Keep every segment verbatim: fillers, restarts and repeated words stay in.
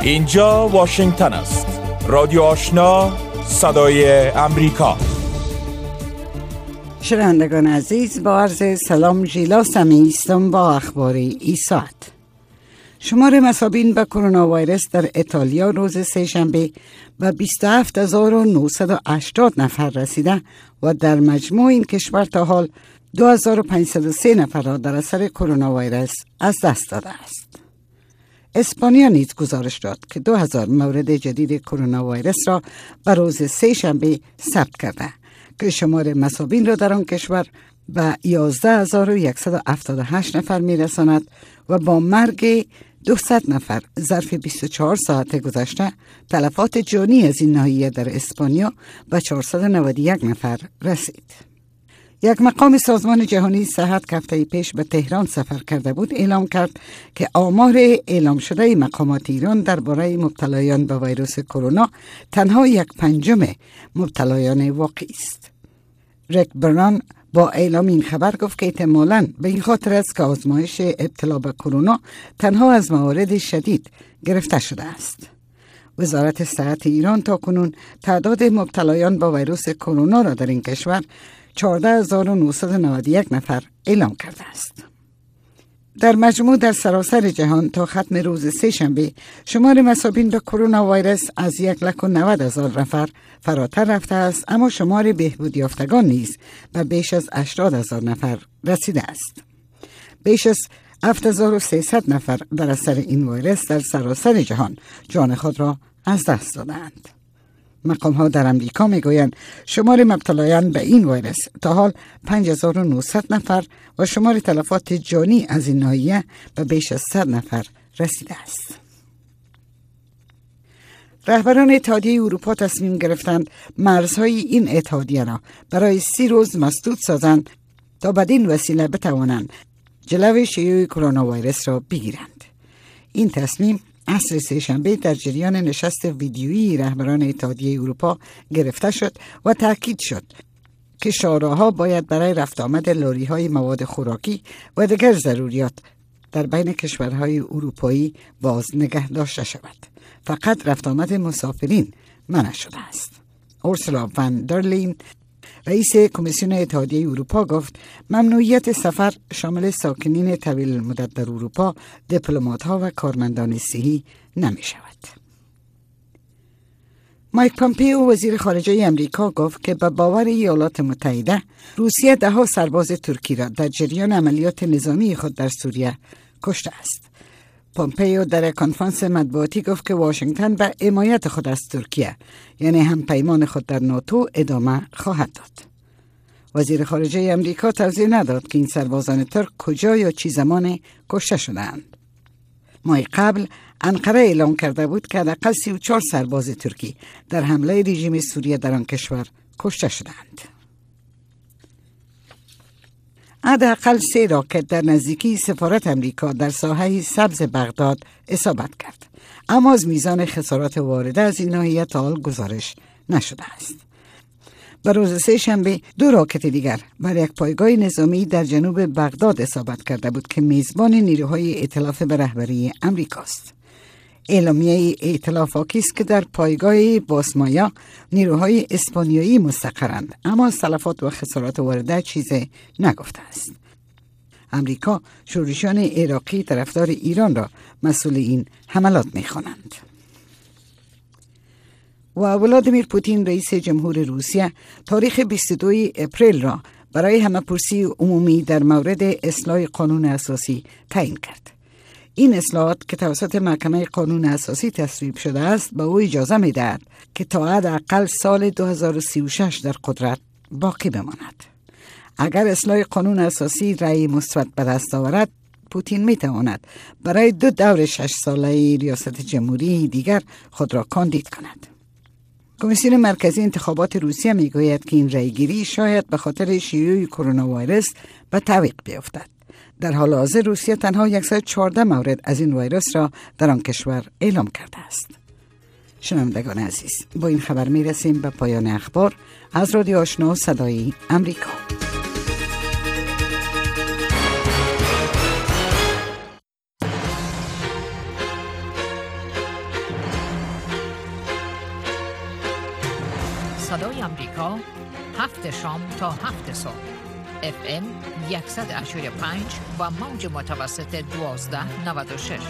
اینجا واشنگتن است. رادیو آشنا، صدای امریکا. شنوندگان عزیز، با عرض سلام، ژیلا سمیع هستم با اخبار این ساعت. شمار مصابین به کرونا ویروس در ایتالیا روز سه‌شنبه به بیست و هفت هزار و نهصد و هشتاد نفر رسیده و در مجموع این کشور تا حال دو هزار و پانصد و سه نفر را در اثر کرونا ویروس از دست داده است. اسپانیا نیز گزارش داد که دو هزار مورد جدید کرونا ویروس را به روز سه‌شنبه ثبت کرده که شمار مصابین را در آن کشور به یازده هزار و صد و هفتاد و هشت نفر میرساند و با مرگ دویست نفر ظرف بیست و چهار ساعت گذشته تلفات جانی از این ناحیه در اسپانیا به چهارصد و نود و یک نفر رسید. یک مقام سازمان جهانی صحت که هفته پیش به تهران سفر کرده بود اعلام کرد که آمار اعلام شده مقامات ایران درباره مبتلایان به ویروس کرونا تنها یک پنجم مبتلایان واقعی است. ریک برنان با اعلام این خبر گفت که احتمالاً به این خاطر است که آزمایش ابتلا به کرونا تنها از موارد شدید گرفته شده است. وزارت صحت ایران تا کنون تعداد مبتلایان با ویروس کرونا را در این کشور چهارده هزار و نهصد و نود و یک نفر اعلام کرده است. در مجموع در سراسر جهان تا ختم روز سه‌شنبه شمار مصابین به کرونا ویروس از یک لک و نود هزار نفر فراتر رفته است، اما شمار بهبود یافتگان نیز به بیش از هشتاد هزار نفر رسیده است. بیش از هفت هزار و سیصد نفر در اثر این ویروس در سراسر جهان جان خود را از دست دادند. مقام ها در امریکا می گویند شمار مبتلایان به این ویروس تا حال پنج هزار و نهصد نفر و شمار تلفات جانی از این ناحیه به بیش از صد نفر رسیده است. رهبران اتحادیه اروپا تصمیم گرفتند مرزهای این اتحادیه را برای سی روز مسدود سازند تا بدین وسیله بتوانند جلو شیوع کرونا ویروس را بگیرند. این تصمیم عصر سه‌شنبه در جریان نشست ویدیویی رهبران اتحادیه اروپا گرفته شد و تاکید شد که شاهراها باید برای رفت آمد لاری‌های مواد خوراکی و دیگر ضروریات در بین کشورهای اروپایی باز نگه داشته شود. فقط رفت آمد مسافرین منع شده است. اورسولا وان در لین، رئیس کمیسیون اتحادیه اروپا، گفت ممنوعیت سفر شامل ساکنین طویل المدت در اروپا، دیپلمات‌ها و کارمندان صحی نمی شود. مایک پامپئو وزیر خارجه امریکا گفت که به باور ایالات متحده روسیه ده ها سرباز ترکی را در جریان عملیات نظامی خود در سوریه کشته است. پامپئو در کنفرانس مطبوعاتی گفت که واشنگتن به حمایت خود از ترکیه، یعنی هم پیمان خود در ناتو، ادامه خواهد داد. وزیر خارجه امریکا توضیح نداد که این سربازان ترک کجا یا چه زمان کشته شدند. ماه قبل انقره اعلام کرده بود که حداقل سی و چهار سرباز ترکی در حمله رژیم سوریه در آن کشور کشته شدند. حداقل سه راکت در نزدیکی سفارت امریکا در ساحه سبز بغداد اصابت کرد، اما از میزان خسارات وارده از این ناحیه تا حال گزارش نشده است. به روز سه‌شنبه دو راکت دیگر بر یک پایگاه نظامی در جنوب بغداد اصابت کرده بود که میزبان نیروهای ائتلاف به رهبری امریکاست. اعلامیه ائتلاف آکی است که در پایگاه باسمایا نیروهای اسپانیایی مستقرند، اما از تلفات و خسارات وارده چیزی نگفته است. امریکا شورشیان عراقی طرفدار ایران را مسئول این حملات می‌خوانند. و ولادیمیر پوتین رئیس جمهور روسیه تاریخ بیست و دوم اپریل را برای همه‌پرسی عمومی در مورد اصلاح قانون اساسی تعیین کرد. این اصلاحات که توسط محکمه قانون اساسی تصویب شده است به او اجازه می‌دهد که تا حداقل سال دو هزار و سی و شش در قدرت باقی بماند. اگر اصلاح قانون اساسی رأی مثبت به دست آورد، پوتین می‌تواند برای دو دور شش ساله ریاست جمهوری دیگر خود را کاندید کند. کمیسیون مرکزی انتخابات روسیه میگوید که این رأیگیری شاید به خاطر شیوع کرونا ویروس به تعویق بیفتد. در حال حاضر روسیه تنها صد و چهارده مورد از این ویروس را در آن کشور اعلام کرده است. شنوندگان عزیز، با این خبر می رسیم به پایان اخبار از رادیو آشنا صدای امریکا. صدای آمریکا، هفت شام تا هفت صبح. اف ام صد و هشتاد و پنج و موج متوسط دوازده نود و شش.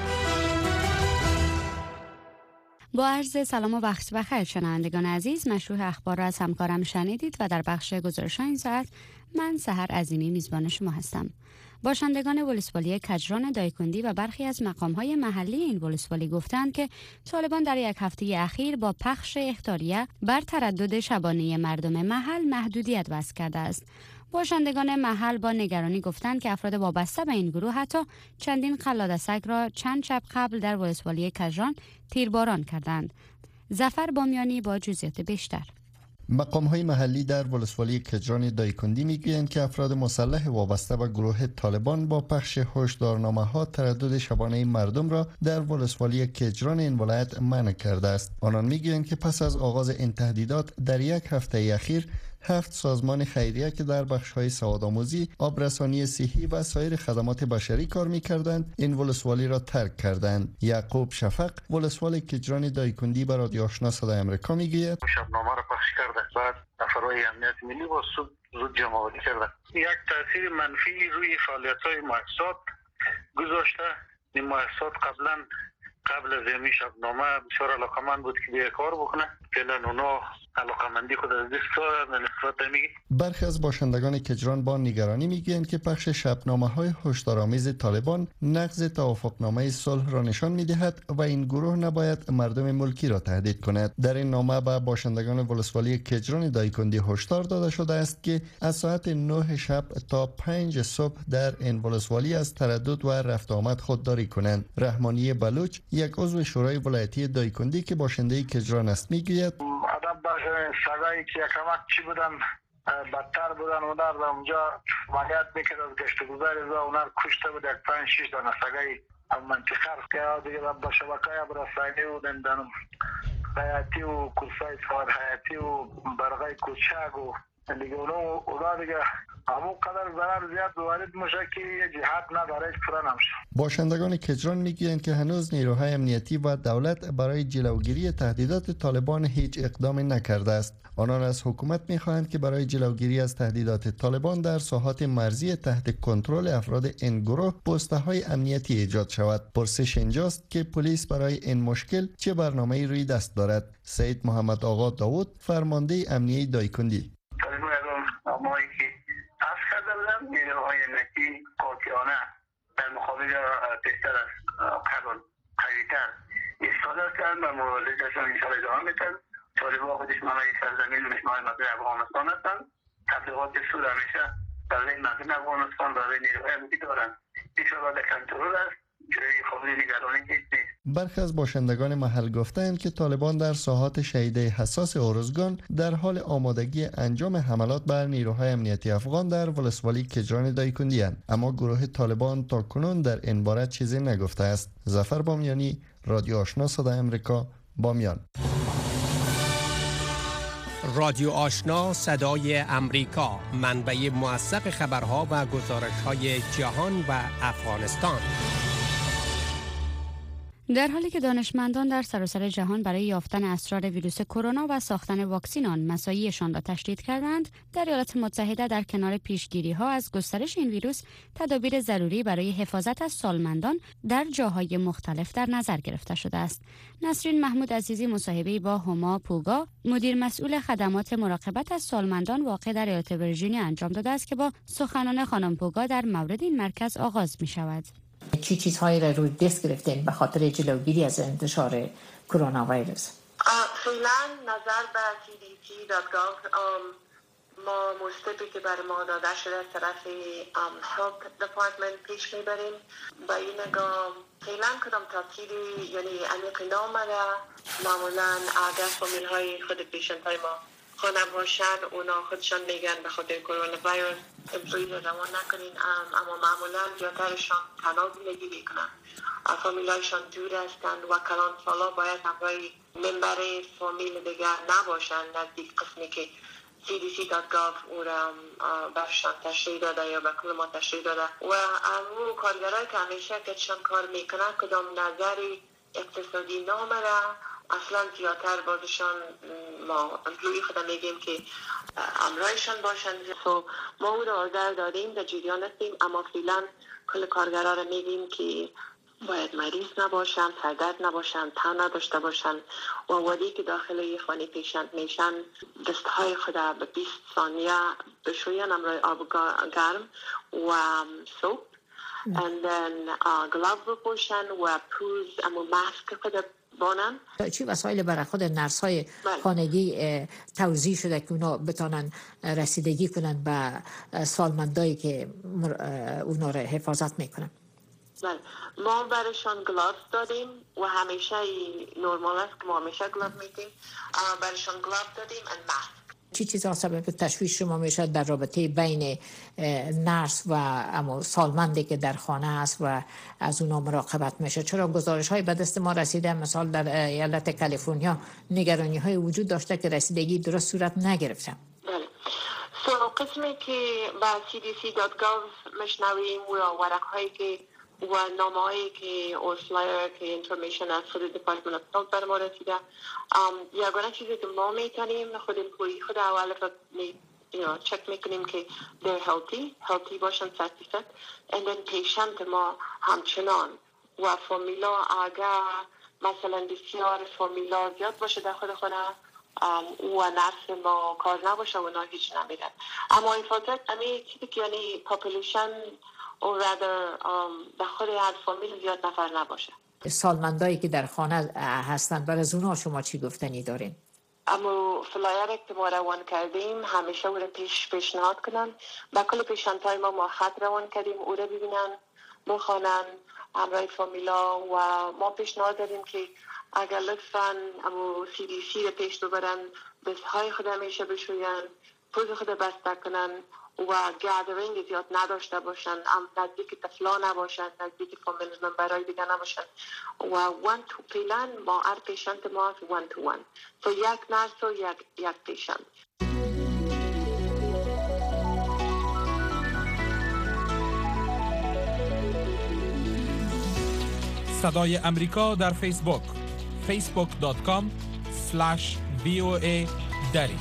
با عرض سلام و وقت بخیر شنوندگان عزیز، مشروع اخبار را از همکارم شنیدید و در بخش گزارش این ساعت من سحر عظیمی میزبان شما هستم. باشندگان ولسوالی کجران دایکندی و برخی از مقام‌های محلی این ولسوالی گفتند که طالبان در یک هفته اخیر با پخش اخطاریه بر تردد شبانه مردم محل محدودیت وضع کرده است. باشندگان محل با نگرانی گفتند که افراد وابسته به این گروه حتی چندین قلادسگ را چند شب قبل در ولسوالی کجران تیرباران کردند. ظفر بامیانی با جزئیات بیشتر. مقام‌های محلی در ولسوالی کجران دایکندی میگویند که افراد مسلح وابسته به گروه طالبان با پخش هشدارنامه‌ها تردد شبانه مردم را در ولسوالی کجران این ولایت منع کرده است. آنان میگویند که پس از آغاز این تهدیدات در یک هفته اخیر هفت سازمان خیریه که در بخش‌های سوادآموزی، آبرسانی صحی و سایر خدمات بشری کار می‌کردند، این ولسوالی را ترک کردند. یعقوب شفق، ولسوالی کجران دایکندی، به رادیو آشنا صدای آمریکا میگوید: شبنامه را پخش کرده، بعد افراد امنیت ملی با زود جمع‌آوری کرده. یک تاثیر منفی روی فعالیت‌های مؤسسات گذاشته. این مؤسسات قبلا قبل از این شبنامه بسیار علاقمند بود که به کار بکنه. فعلا اونا علاقمندی خود از دست دادن نسبت میگی. برخی از باشندگان کجران با نگرانی میگویند که پخش شبنامه‌های هشدارآمیز طالبان نقض توافقنامه صلح را نشان میدهد و این گروه نباید مردم ملکی را تهدید کند. در این نامه به باشندگان ولسوالی کجران دایکندی هشدار داده شده است که از ساعت نه شب تا پنج صبح در این ولسوالی از تردد و رفت آمد خودداری کنند. رحمانی بلوچ، یک عضو شورای ولایتی دایکندی که باشنده کجران است، میگوید: آدم باشه سگایی که یکمک چی بودن بدتر بودن، اونر در اونجا عملیات میکرد از گشت گذار از اونر کشته بود یک پنج شیش دانه سگایی منطقه که دیگه با شبکه برسانی و دندانم حیاتی و کلسای سواد حیاتی و برغای کوچک و دیگه اونا دیگه همون قدر ضرر زیاد وارد میشه که یه جهت نداره پورا نمیشه. باشندگان کجران میگویند که هنوز نیروهای امنیتی و دولت برای جلوگیری تهدیدات طالبان هیچ اقدامی نکرده است. آنان از حکومت میخواهند که برای جلوگیری از تهدیدات طالبان در ساحات مرزی تحت کنترل افراد این گروه پست‌های امنیتی ایجاد شود. پرسش اینجاست که پلیس برای این مشکل چه برنامه‌ای روی دست دارد. سید محمد آقا داوود، فرمانده امنیتی دایکندی: نیروهای امنیتی قاطعانه در مقابل بهتر از قبل قوی‌تر ایستاده هستند و مبارزه‌شان انشاءالله ادامه میدن. طالبان خودش مالای سرزمین و مشمال مردم افغانستان هستند. تبلیغات سود همیشه برای مردم افغانستان برای نیروهای امنیتی دارند. انشاءالله در کنترل است. جای خبری نگرانی نیست. برخی از باشندگان محل گفتند که طالبان در ساحات شهیده حساس ارزگان در حال آمادگی انجام حملات بر نیروهای امنیتی افغان در ولسوالی کجران دایکندی اند، اما گروه طالبان تا کنون در این باره چیزی نگفته است. ظفر بامیانی، رادیو آشنا صدای آمریکا، بامیان. رادیو آشنا صدای امریکا، منبع موثق خبرها و گزارش‌های جهان و افغانستان. در حالی که دانشمندان در سراسر جهان برای یافتن اسرار ویروس کرونا و ساختن واکسین آن مساعیشان را تشدید کردند، در ایالات متحده در کنار پیشگیری‌ها از گسترش این ویروس، تدابیر ضروری برای حفاظت از سالمندان در جاهای مختلف در نظر گرفته شده است. نسرین محمود عزیزی مصاحبه‌ای با هما پوگا، مدیر مسئول خدمات مراقبت از سالمندان واقع در ایالت ویرجینیا انجام داده است که با سخنان خانم پوگا در مورد این مرکز آغاز می‌شود. چی چیزهایی را روی دست گرفتین به خاطر جلوگیری از انتشار کرونا ویروس؟ فعلا نظر به سی دی سی دات گاو ما مستقی که بر ما داده شده از طرف هلت دپارتمنت پیش میبریم. با این نگاه فعلا کدام تاثیری یعنی عمیق نامده. معمولا اگر فامیل های خود پیشنت های ما خانه باشن اونا خودشان میگن به خاطر کرونا ویروس امپلویز رو روان نکنین، اما معمولا زیادترشان تنها زندگی میکنن، فامیلایشان دور هستند و کلان سالا باید همراهی ممبر فامیل دیگر نباشن نزدیک قسمی که سی دی سی دات گاو او را برشان تشریح داده یا به کل ما تشریح داده و همون کارگرای که همیشه کتشان کار میکنن کدام نظری اقتصادی نامره اصلا زیادتر بازشان ما امپلوی خود میگیم که امرایشان باشند. so, ما او را آذر دادیم، در جریان هستیم، اما فعلا کل کارگرها را میگیم که باید مریض نباشن، سردرد نباشن، تن نداشته باشن و وقتی که داخل خانه پیشنت میشن دستهای خود به بیست ثانیه بشوین امرای آب گرم و سوپ and then گلاو بپوشن و پوز اما ماسک خود بانن. چی وسایل برای خود نرس های خانگی توزیع شده که اونا بتانن رسیدگی کنن به سالمندایی که اونا را حفاظت میکنن؟ بله، ما برایشان گلاف دادیم و همیشه نورمال است که ما همیشه گلاف میدیم. برایشان گلاف دادیم و ماسک. چی چیزا سبب تشویش شما میشه در رابطه بین نرس و اما سالمندی که در خانه است و از اونا مراقبت میشه؟ چرا گزارش های به دست ما رسیده مثال در ایالت کالیفرنیا نگرانی های وجود داشته که رسیدگی درست صورت نگرفته؟ بله. سو قسمی که با سی دی سی دات گاو مشنویم و ورق هایی که و نامه هایی که اوسلایر که انفورمیشن از خود دپارتمنت اف هلت بر ما رسیده، یگانه چیزی که ما میتونیم خود امپلوی خود اول را چک میکنیم که they're healthy healthy باشن صد درصد and then پیشنت ما همچنان و فامیلا اگر مثلا بسیار فامیلا زیاد باشه در خود خونه و نرس ما کار نباشه و نه هیچ نمیدن. اما این فاطر امی چیزی که یعنی پاپولیشن او rather در خود هر فامیل زیاد نفر نباشه. سالمندایی که در خانه هستند برای اونا شما چی گفتنی دارین؟ اما فلایر که ما روان کردیم همیشه او را پیش پیشنهاد کنن. با کل پیشنهادهای ما ما خط روان کردیم او را ببینن، بخوانن همراه فامیلا و ما پیشنهاد دادیم که اگر لطفاً اما سی دی سی را پیش ببرن، دستهای خود همیشه بشوین، پوز خود بسته کنن و گادرینگ زیاد نداشته باشن، نزدیک طفلا نباشن، نزدیک فامیل ممبرای دیگه نباشن و وان تو پلان با هر پیشنت ما وان تو وان تو یک نرس و یک یک پیشنت. صدای امریکا در فیسبوک فیسبوک دات کام اسلش وی او ای دری.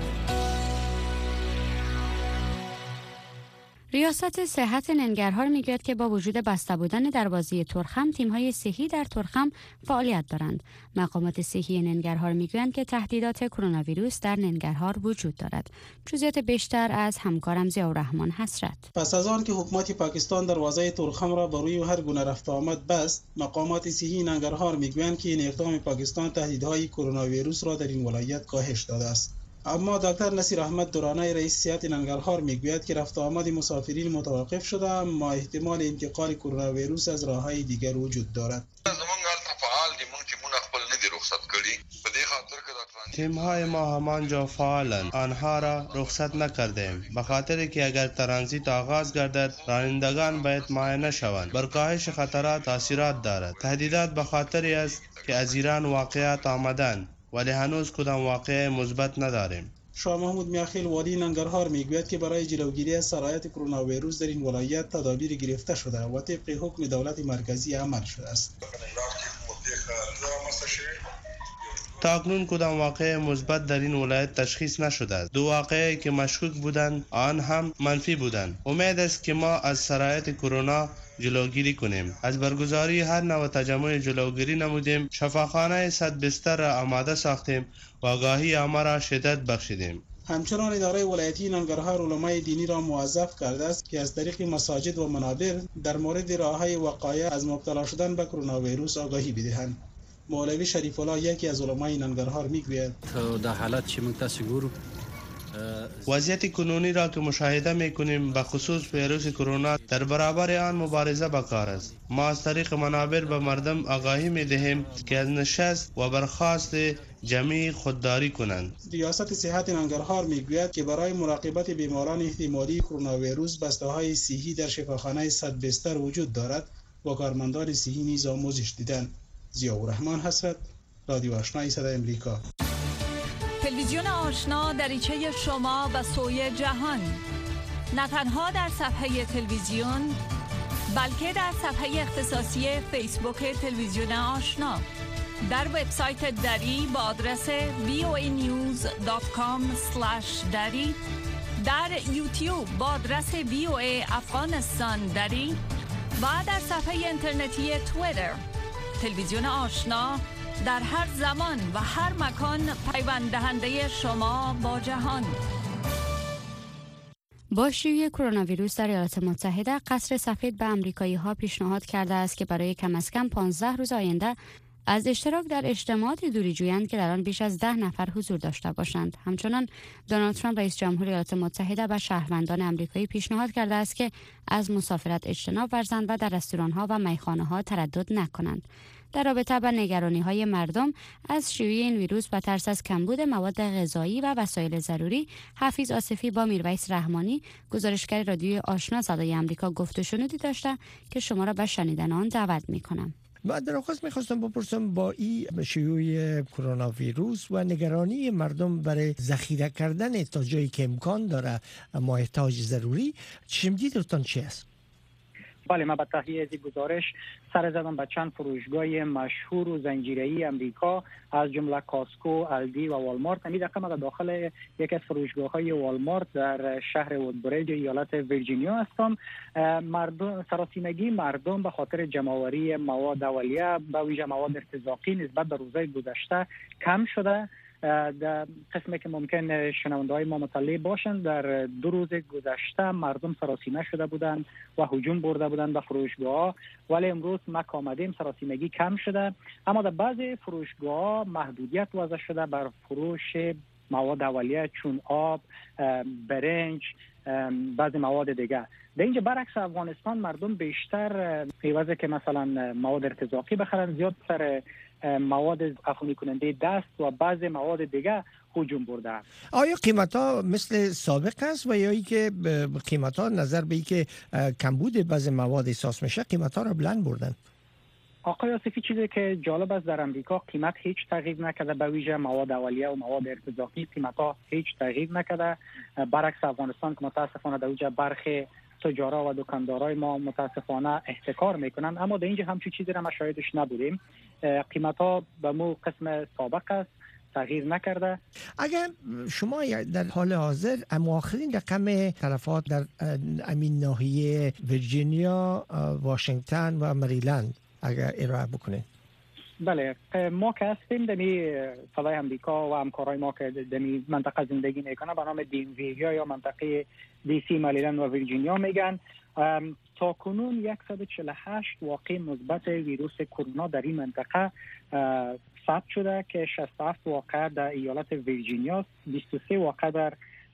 ریاست صحت ننگرهار میگوید که با وجود بسته بودن دروازه ترخم، تیم‌های صحی در ترخم فعالیت دارند. مقامات صحی ننگرهار میگویند که تهدیدات کرونا ویروس در ننگرهار وجود دارد. جزئیات بیشتر از همکارم ضیاءالرحمن حسرت. پس از آن که حکومت پاکستان دروازه ترخم را بر روی هر گونه رفت آمد بست، مقامات صحی ننگرهار میگویند که این اقدام پاکستان تهدیدهای کرونا ویروس را در این ولایت کاهش داده است. اما دکتر نصیر احمد دورانی رئیس صحت ننگرهار میگوید که رفت آمد مسافرین متوقف شده، اما احتمال انتقال کرونا ویروس از راههای دیگر وجود دارد. تیم های ما همانجا فعالند، آنها را رخصت نکردیم به خاطر که اگر ترانزیت آغاز گردد رانندگان باید معاینه شوند. بر کاهش خطرات تاثیرات دارد. تهدیدات به خاطری است که از ایران واقعات آمدند ولی هنوز کدام واقعه مثبت نداریم. شاه محمود میاخیل والی ننگرهار میگوید که برای جلوگیری از سرایت کرونا ویروس در این ولایت تدابیر گرفته شده و طبق حکم دولت مرکزی عمل شده است. تا اکنون کدام واقعه مثبت در این ولایت تشخیص نشده است. دو واقعه که مشکوک بودند آن هم منفی بودند. امید است که ما از سرایت کرونا جلوگیری کنیم. از برگزاری هر نوع تجمع جلوگیری نمودیم. شفاخانه صد بستر را آماده ساختیم و آگاهی عامه را شدت بخشیدیم. همچنان اداره ولایتی ننگرهار علمای دینی را موظف کرده است که از طریق مساجد و منابر در مورد راههای وقایع از مبتلا شدن به کرونا ویروس آگاهی بدهند. مولوی شریف الله یکی از علمای ننگرهار میگوید در حالت چې موږ تاسو ګورو وضعیت کنونی را که مشاهده میکنیم به خصوص ویروس کرونا در برابر آن مبارزه بکار است. ما از طریق منابر به مردم آگاهی میدهیم که از نشست و برخاست جمعی خودداری کنند. ریاست صحت ننگرهار میگوید که برای مراقبت بیماران احتمالی کرونا ویروس بسته‌های صحی در شفاخانه صد بستر وجود دارد و کارمندان صحی نیز آموزش دیدند. ضیاءالرحمن حسرت، رادیو آشنا صدای امریکا. تلویزیون آشنا دریچه شما و سوی جهان، نه تنها در صفحه تلویزیون بلکه در صفحه اختصاصی فیسبوک تلویزیون آشنا در وبسایت دری با آدرس وی او ای نیوز دات کام اسلش دری، در یوتیوب با آدرس وی او ای افغانستان دری و در صفحه اینترنتی توییتر. تلویزیون آشنا در هر زمان و هر مکان پیوند دهنده شما با جهان. با شیوع کرونا ویروس در ایالات متحده، قصر سفید به آمریکایی‌ها پیشنهاد کرده است که برای کم از کم پانزده روز آینده از اشتراک در اجتماعاتی دوری جویند که در آن بیش از ده نفر حضور داشته باشند. همچنان دونالد ترامپ رئیس جمهور ایالات متحده به شهروندان آمریکایی پیشنهاد کرده است که از مسافرت اجتناب ورزند و در رستوران‌ها و میخانه‌ها تردد نکنند. در رابطه با نگرانی‌های مردم از شیوع این ویروس و ترس از کمبود مواد غذایی و وسایل ضروری، حفیظ آصفی با میرویس رحمانی، گزارشگر رادیوی آشنا صدای آمریکا گفت و شنودی داشته که شما را به شنیدن آن دعوت می‌کنم. من در آغاز میخواستم بپرسم با این شیوع کرونا ویروس و نگرانی مردم برای ذخیره کردن تا جایی که امکان داره محتاج ضروری، چشمدیدتان چی است؟ بله، من به تهیه از گزارش سر زدم به چند فروشگاه مشهور و زنجیره‌ای امریکا از جمله کاسکو، الدی و والمارت. همین دقیقه من داخل یکی از فروشگاه‌های والمارت در شهر وودبریج ایالت ویرجینیا هستم. مردم سراسیمگی مردم به خاطر جمع‌آوری مواد اولیه به ویژه مواد ارتزاقی نسبت به روزهای گذشته کم شده. در قسمی که ممکن شنونده‌های ما مطلع باشند، در دو روز گذشته مردم سراسیمه شده بودند و هجوم برده بودند به فروشگاه، ولی امروز ما آمدیم سراسیمگی کم شده، اما در بعضی فروشگاه محدودیت وضع شده بر فروش مواد اولیه چون آب، برنج، بعضی مواد دیگه. در اینجا برعکس افغانستان مردم بیشتر عوض که مثلا مواد ارتزاقی بخرن، زیاد سر مواد عفونی کننده دست و بعضی مواد دیگه هجوم برده. آیا قیمت ها مثل سابق است و یا ای که قیمت ها نظر به ای که کمبود بعضی مواد احساس میشه قیمت ها را بلند بردن؟ آقای آصفی، چیزی که جالب است در امریکا قیمت هیچ تغییر نکرده، به ویژه مواد اولیه و مواد ارتزاقی قیمت ها هیچ تغییر نکرده، برعکس افغانستان که متاسفانه در اونجا برخی تجارا و دکاندارای ما متاسفانه احتکار میکنن، اما در اینجا همچین چیزی را ما شاهدش نبودیم. قیمت ها به مو قسم سابق است، تغییر نکرده. اگر شما در حال حاضر آخرین رقم تلفات در امین ناحیه ویرجینیا، واشنگتن و مریلند اگر ارائه بکنید؟ بله، ما که هستیم دمی صدای امریکا و همکارای ما که دمی منطقه زندگی میکنه به نام دی ام وی یا منطقه دی سی، مریلند و ویرجینیا میگن. تا کنون صد و چهل و هشت واقع مثبت ویروس کرونا در این منطقه ثبت شده که شصت و هفت واقع در ایالت ویرجینیا، بیست و سه واقع در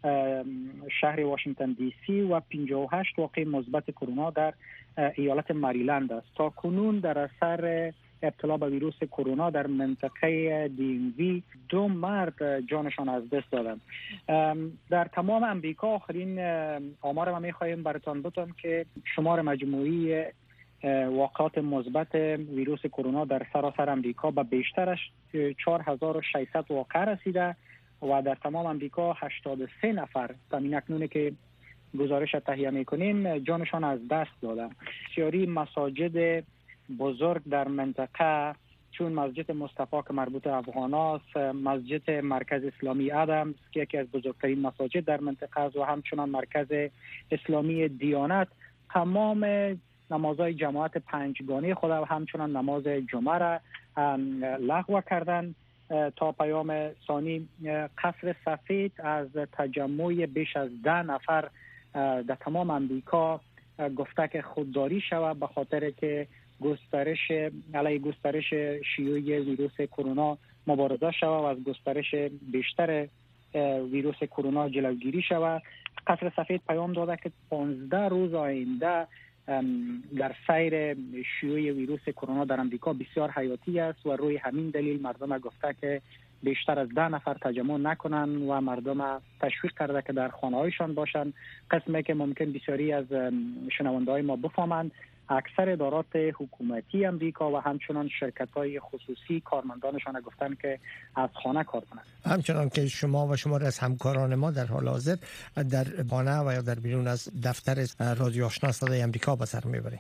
شهر واشنگتن دی سی و پنجاه و هشت واقع مثبت کرونا در ایالت مریلند است. تا کنون در اثر ابتلا به ویروس کرونا در منطقه دی ام وی دو مرد جانشان از دست دادند. در تمام امریکا آخرین آمار ما می‌خواهیم براتون بگم که شمار مجموعی واقعات مثبت ویروس کرونا در سراسر امریکا به بیشترش چهار هزار و ششصد واقع رسیده و در تمام امریکا هشتاد و سه نفر تا اکنون که گزارش تهیه می‌کنیم جانشان از دست دادند. بسیاری مساجد بزرگ در منطقه چون مسجد مصطفی که مربوط افغان است، مسجد مرکز اسلامی ادمز که یکی از بزرگترین مساجد در منطقه است و همچنان مرکز اسلامی دیانت تمام نمازهای جماعت پنجگانه خود و همچنان نماز جمعه را لغو کردن. تا پیام ثانی قصر سفید از تجمع بیش از ده نفر در تمام امریکا گفته که خودداری شود به خاطر که گسترش علیه گسترش شیوع ویروس کرونا مبارزه شود و از گسترش بیشتر ویروس کرونا جلوگیری شود. قصر سفید پیام داده که پانزده روز آینده در سیر شیوع ویروس کرونا در امریکا بسیار حیاتی است و روی همین دلیل مردم گفته که بیشتر از ده نفر تجمع نکنن و مردم تشویق کرده که در خانه‌هایشان باشند. قسمی که ممکن بسیاری از شنونده‌های ما بفهمند، اکثر ادارات حکومتی امریکا و همچنان شرکت‌های خصوصی کارمندانشان گفتن که از خانه کار کنند. همچنان که شما و شما از همکاران ما در حال حاضر در خانه و یا در بیرون از دفتر رادیو آشنا صدای امریکا به سر میبرید.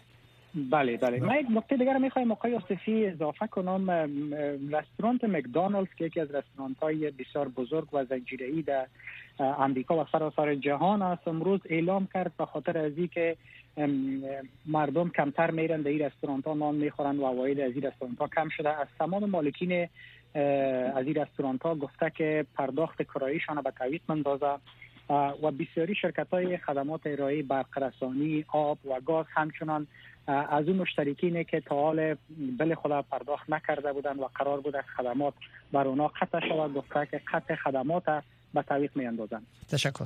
بله بله من یک نکته دیگر میخوایم آقای آصفی اضافه کنم. رستوران مکدونالدز که یکی از رستوران های بسیار بزرگ و زنجیره‌ای در امریکا و سراسر جهان است، امروز اعلام کرد به خاطر از اینکه مردم کمتر میرن در این رستوران ها نان میخورن و عواید از این رستوران ها کم شده، از تمام مالکین از این رستوران ها گفته که پرداخت کرایه‌شان به تعویض مندازه و بسیاری شرکت های خدمات ارائه برق، آب و گاز همچنان از اون مشترکینه که تا حال بل خدا پرداخت نکرده بودن و قرار بود خدمات بر اونا قطع شود، گفته که قطع خدمات به تعویض میاندازن. تشکر.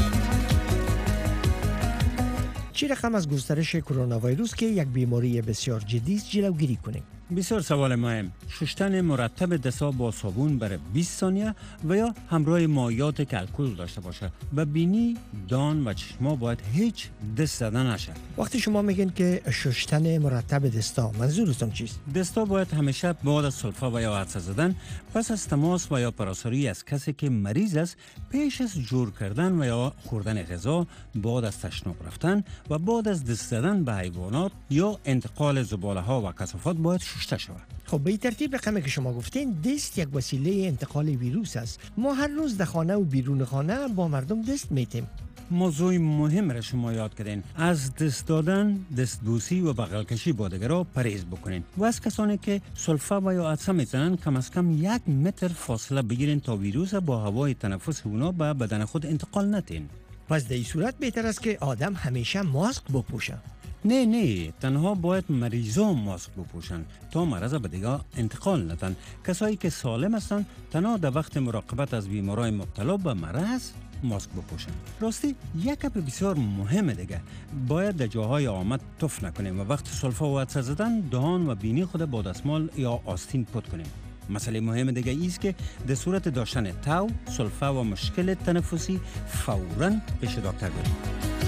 چی رقم از گسترش کرونا ویروس که یک بیماری بسیار جدی است جلوگیری کنیم؟ بسیار سوال مهم. شستن مرتب دست‌ها با صابون برای بیست ثانیه و یا همراه مایعات که الکل داشته باشه. و بینی، دان و چشما باید هیچ دست زدن نشه. وقتی شما میگین که شستن مرتب دستا، منظورتون چیست؟ دستا باید همیشه بعد از سلفا و یا عطسه زدن پس از تماس و یا پراساری از کسی که مریض است، پیش از جور کردن و یا خوردن غذا، بعد از تشناب رفتن و بعد از دست زدن به حیوانات یا انتقال زباله ها و کثافات باید شسته شود. خب به این ترتیب رقمی که شما گفتین دست یک وسیله انتقال ویروس است. ما هر روز در خانه و بیرون خانه با مردم دست میتیم. موضوع مهم را شما یاد کردین. از دست دادن، دستبوسی و بغل کشی با دیگران پرهیز بکنین و از کسانی که سلفا و یا عطسه میزنن کم از کم یک متر فاصله بگیرین تا ویروس با هوای تنفس اونا به بدن خود انتقال ندین. پس در این صورت بهتر است که آدم همیشه ماسک بپوشه. نه نه، تنها باید مریضا ماسک بپوشن تا مرض به دیگه انتقال ندن. کسایی که سالم هستن تنها در وقت مراقبت از بیمارای مبتلا به مرض ماسک بپوشن. راستی یک گپ بسیار مهمه دیگه، باید در جاهای آمد تف نکنیم و وقت سلفا و عطسه زدن دهان و بینی خود با دستمال یا آستین پت کنیم. مسئله مهم دیگه ایست که در صورت داشتن تو، سلفا و مشکل تنفسی فوراً پیش دکتر بریم.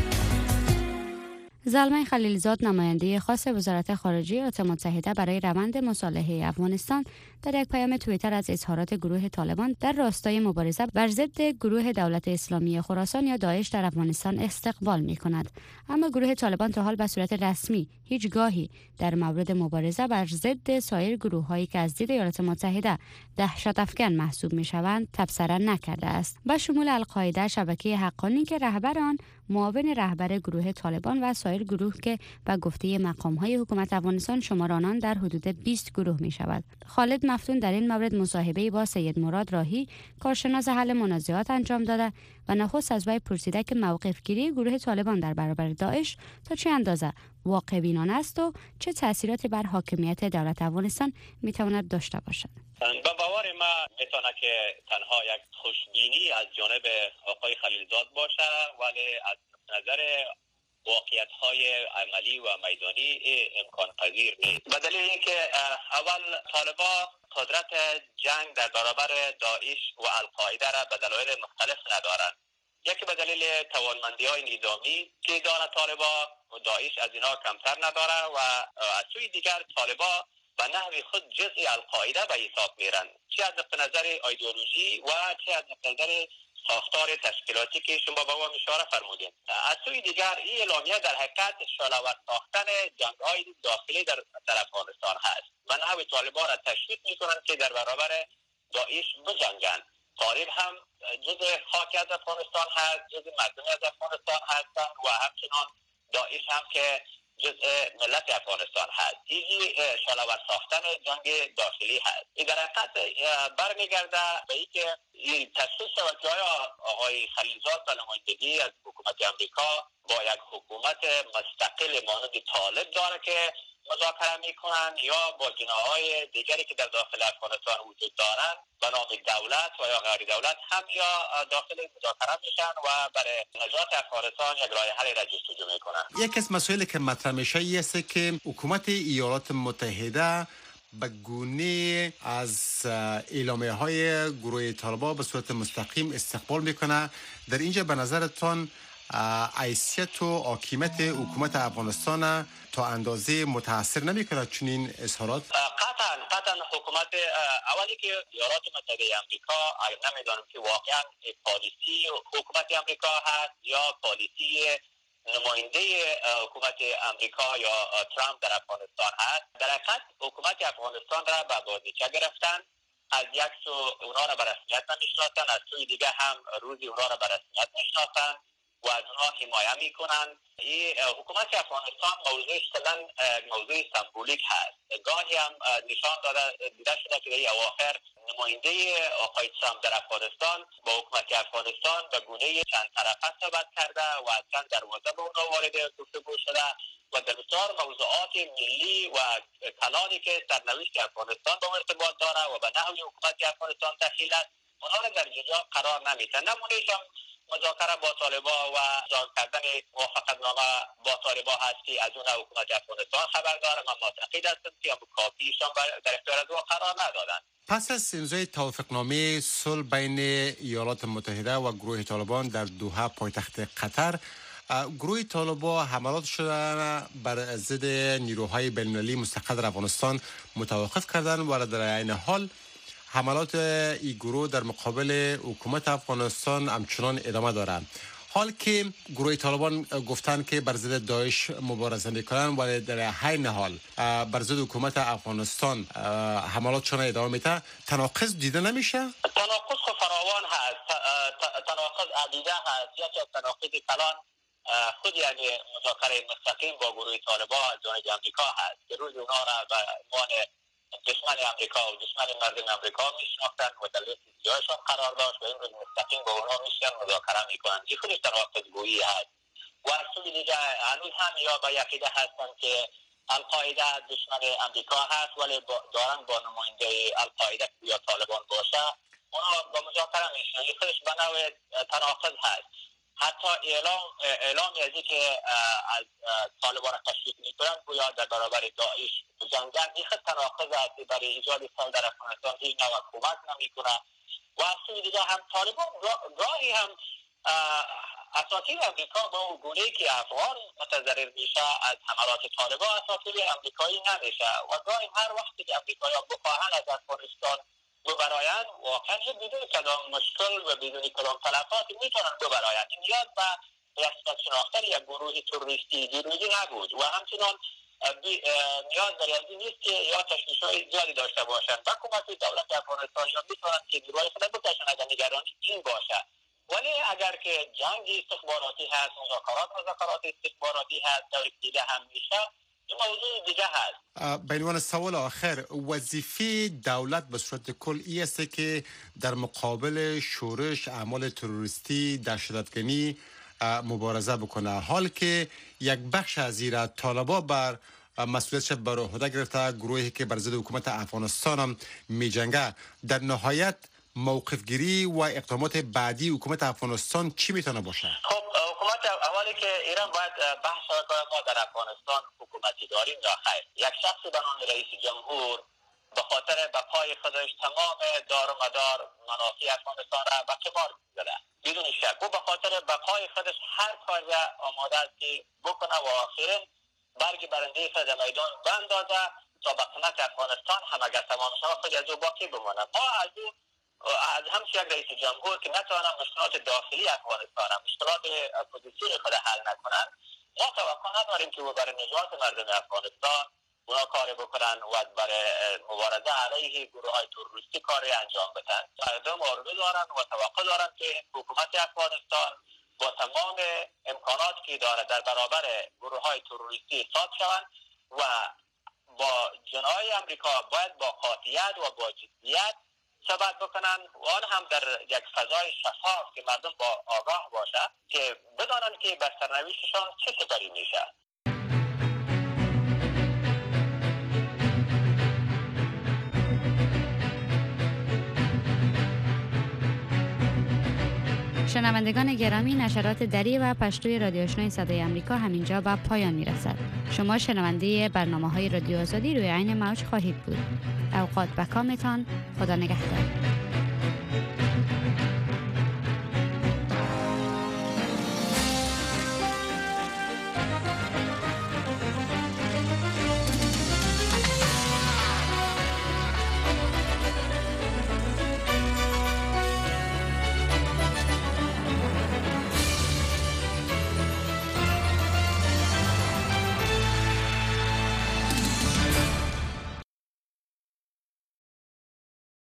زلمه خلیلزاد، نماینده خاص وزارت خارجه ایالات متحده برای روند مصالحه افغانستان، در یک پیام توییتر از اظهارات گروه طالبان در راستای مبارزه بر ضد گروه دولت اسلامی خراسان یا داعش در افغانستان استقبال می‌کند. اما گروه طالبان تا حال به صورت رسمی هیچگاهی در مورد مبارزه بر ضد سایر گروه‌هایی که از دید ایالات متحده دهشت افکن محسوب می‌شوند تبصره نکرده است. به شمول القاعده، شبکه حقانی که رهبر آن معاون رهبر گروه طالبان و سایر گروه که به گفته مقام‌های حکومت افغانستان شمار آنان در حدود بیست گروه می‌شود. خالد مفتون در این مورد مصاحبه‌ای با سید مراد راهی، کارشناس حل منازعات انجام داده و نخست از وی پرسیده که موقف گیری گروه طالبان در برابر داعش تا چه اندازه واقع بینانه است و چه تأثیراتی بر حاکمیت دولت افغانستان می‌تواند داشته باشد. به باور ما میتونه که تنها یک خوشبینی از جانب آقای خلیلزاد باشه، ولی از نظر واقعیت‌های عملی و میدانی امکان پذیر نیست. به دلیل اینکه اول طالبا قدرت جنگ در برابر داعش و القاعده را به دلایل مختلف ندارند. یکی به دلیل توانمندی‌های نظامی که دارد طالبا و داعش از اینا کمتر نداره و از سوی دیگر طالبا به نحو خود جزء القاعده به حساب میرن، چه از نقطه نظر ایدئولوژی و چه از نقطه نظر ساختار تشکیلاتی که شما با ما اشاره فرمودین. از سوی دیگر این اعلامیه در حقیقت شعله‌ور ساختن جنگ‌های داخلی در در افغانستان هست و نحو طالبان را تشویق میکنند که در برابر داعش بجنگند. طالب هم جزء خاک از افغانستان هست، جزء مردم از افغانستان هستند و همچنان داعش هم که جزء ملت افغانستان هست. این شعله‌ور ساختن جنگ داخلی هست. این در حقیقت برمیگرده به اینکه این تشخیص شود که آیا آقای خلیلزاد به نمایندگی از حکومت امریکا با یک حکومت مستقل مانند طالب داره که مذاکره میکنن یا با جناح‌های دیگری که در داخل افغانستان وجود دارند به نام دولت و یا غیر دولت هم یا داخل مذاکره میشن و برای نجات افغانستان یک راه حل را جستجو میکنن. یکی از مسائلی که مطرح میشه است که حکومت ایالات متحده به گونه از اعلامیه های گروه طالبان به صورت مستقیم استقبال میکنه. در اینجا به نظرتان حیثیت و حاکمیت حکومت افغانستان تا اندازه متاثر نمیکنه چنین اظهارات؟ قطعا قطعا حکومت اولی که ایالات متحده آمریکا، نمیدونم که واقعا پالیسی حکومت آمریکا هست یا پالیسی نماینده حکومت امریکا یا ترامپ در افغانستان هست. در حقیقت حکومت افغانستان را به بازیچه گرفتن. از یک سو اونا را به رسمیت نمیشناسن، از سوی دیگه هم روزی اونا را به رسمیت میشناسن و از اونا حمایه میکنن. این حکومت افغانستان موضوعش کلن موضوع سمبولیک هست. گاهی هم نشان داده دیده شده که در اواخر نماینده آقای ترامپ در افغانستان با حکومت افغانستان به گونه چند طرفه صحبت کرده و چند دروازه به اونا وارد گفتگو شده و در بسیار موضوعات ملی و کلانی که سرنوشت افغانستان با ارتباط داره و به نحوی حکومت افغانستان دخیل است اونها را در جا قرار نمیدن. نمونهش هم مذاکره با طالبان و امضا کردن موافقتنامه با طالبان هست که از اون حکومت افغانستان خبر داره. من معتقد هستم که هم کافیشان در اختیار از او قرار ندادن. پس از امضای توافقنامه صلح بین ایالات متحده و گروه طالبان در دوحه پایتخت قطر، گروه طالبان حملات شدن بر ضد نیروهای بین‌المللی مستقر در افغانستان متوقف کردند و در عین حال حملات این گروه در مقابل حکومت افغانستان همچنان ادامه دارد. حال که گروه طالبان گفتند که بر ضد داعش مبارزه میکنند ولی در عین حال بر ضد حکومت افغانستان حملاتشون ادامه میده، تناقض دیده نمیشه؟ تناقض فراوان هست، تناقض عدیده هست. یا تناقض کلان خود یعنی مذاکره مستقیم با گروه طالبان از جانب امریکا هست که روز اونها را به عنوان دشمن امریکا و دشمن مردم امریکا میشناختن و در لیست سیاهشان قرار داشت و این روز مستقیم با اونها میشن مذاکره میکنن. این خودش تناقض گویی هست. و از سوی دیگه هنوز هم یا به عقیده هستن که القاعده دشمن امریکا هست ولی دارن با نماینده القاعده یا طالبان باشه اونها با مذاکره میشن. این خودش به نوع تناقض هست. حتی اعلام اعلامی از که از طالبان را تشویق میکنن گویا در برابر داعش جنگن. این خود تناقض است. برای ایجاد صلح در افغانستان هیچ نوع کمک نمیکنه و از سوی دیگه هم طالبان گاهی هم اساطیر امریکا با اون گونه‌ای که افغان متضرر میشه از حملات طالبان اساطیر امریکایی نمیشه و گاهی هر وقتی که امریکایی‌ها بخواهند از افغانستان ببرایند واقعا بدون کدام مشکل و بدون کدام تلفاتی میتونن ببرایند. این نیاز به ریاست شناختن یک گروه تروریستی دیروزی نبود و همچنان نیاز در این نیست که یا تشویش‌های زیادی داشته باشند و حکومت دولت افغانستان یا میتونن که نیروهای خود بکشن اگر نگرانی این باشه. ولی اگر که جنگ استخباراتی هست، مذاکرات مذاکرات استخباراتی هست، طوری دیگه هم میشه، این موضوع دیگه هست. به عنوان سوال آخر، وظیفه دولت به صورت کل این است که در مقابل شورش اعمال تروریستی دهشتگردی مبارزه بکنه، حال که یک بخش از ایران طالبان بر مسئولیتش بر عهده گرفته، گروهی که بر ضد حکومت افغانستان هم میجنگه. در نهایت موقف گیری و اقدامات بعدی حکومت افغانستان چی میتونه باشه؟ خب حکومت اولی که ایران باید بحث ما در افغانستان حکومتی داریم یا خیر. یک شخص به نام رئیس جمهور به خاطر بقای خودش تمام دار و مدار منافع افغانستان را به قمار زده. بدون شک او به خاطر بقای خودش هر کاری آماده است که بکنه و آخرین برگ برنده خود میدان بندازه تا به قیمت افغانستان هم اگر تمام شود خود از او باقی بمانه. ما از او از همچه یک رئیس جمهور که نتوانم مشکلات داخلی افغانستان هم مشکلات اپوزیسیون خود حل نکنن، ما توقع نداریم که برای نجات مردم افغانستان اونا کار بکنن و برای مبارزه علیه گروه های تروریستی کاری انجام بدن. مردم آرزو دارن و توقع دارن که حکومت افغانستان با تمام امکانات که داره در برابر گروه های تروریستی ایستاد شوند و با جناح امریکا باید با قاطعیت و با جدیت صحبت بکنن و آن هم در یک فضای شفاف که مردم با آگاه باشه که بدانن که بر سرنوشتشان چه سپری میشه. شنوندگان گرامی، نشرات دری و پشتوی رادیو آشنای صدای امریکا همینجا به پایان میرسد. شما شنونده برنامه های رادیو آزادی روی عین موج خواهید بود. اوقات بکامتان. خدا نگهدار.